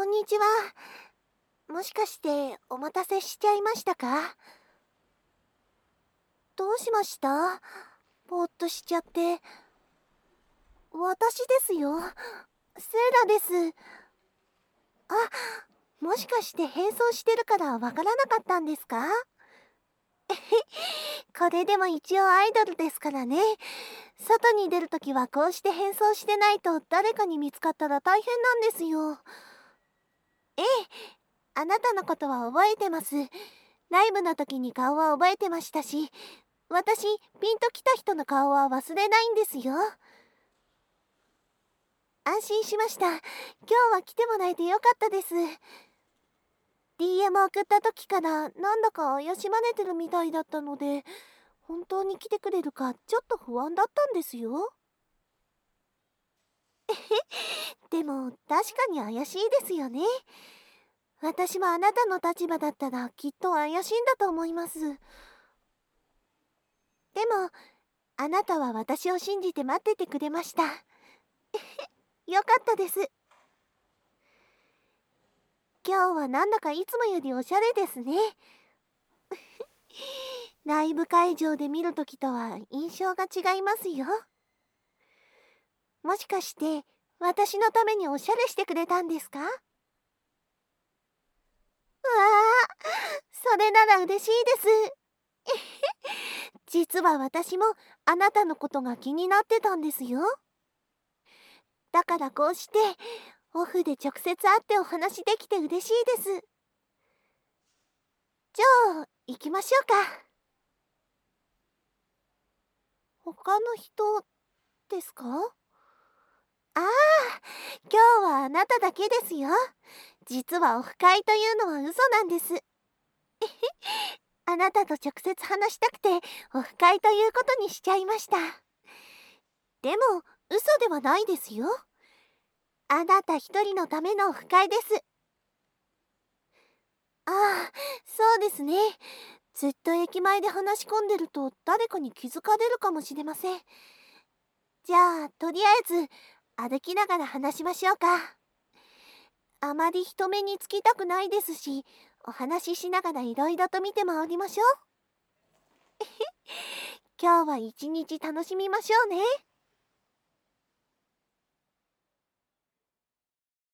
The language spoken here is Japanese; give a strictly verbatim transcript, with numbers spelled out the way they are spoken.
んにちは。もしかしてお待たせしちゃいましたか？どうしました？ぼーっとしちゃって。私ですよ。セーラです。あ、もしかして変装してるからわからなかったんですか？これでも一応アイドルですからね。外に出るときはこうして変装してないと誰かに見つかったら大変なんですよ。ええ、あなたのことは覚えてます。ライブの時に顔は覚えてましたし、私、ピンときた人の顔は忘れないんですよ。安心しました。今日は来てもらえてよかったです。ディーエム 送った時からなんだか怪しまれてるみたいだったので、本当に来てくれるかちょっと不安だったんですよ。でも確かに怪しいですよね。私もあなたの立場だったらきっと怪しいんだと思います。でもあなたは私を信じて待っててくれました。よかったです。今日はなんだかいつもよりおしゃれですね。ライブ会場で見るときとは印象が違いますよ。もしかして私のためにおしゃれしてくれたんですか？うわあ、それなら嬉しいです。実は私もあなたのことが気になってたんですよ。だからこうしてオフで直接会ってお話できて嬉しいです。じゃあ行きましょうか。他の人ですか？ああ、今日はあなただけですよ。実はオフ会というのは嘘なんです。あなたと直接話したくてオフ会ということにしちゃいました。でも嘘ではないですよ。あなた一人のためのオフ会です。ああ、そうですね。ずっと駅前で話し込んでると誰かに気づかれるかもしれません。じゃあとりあえず歩きながら話しましょうか。あまり人目につきたくないですし、お話ししながらいろいろと見て回りましょう。今日は一日楽しみましょうね。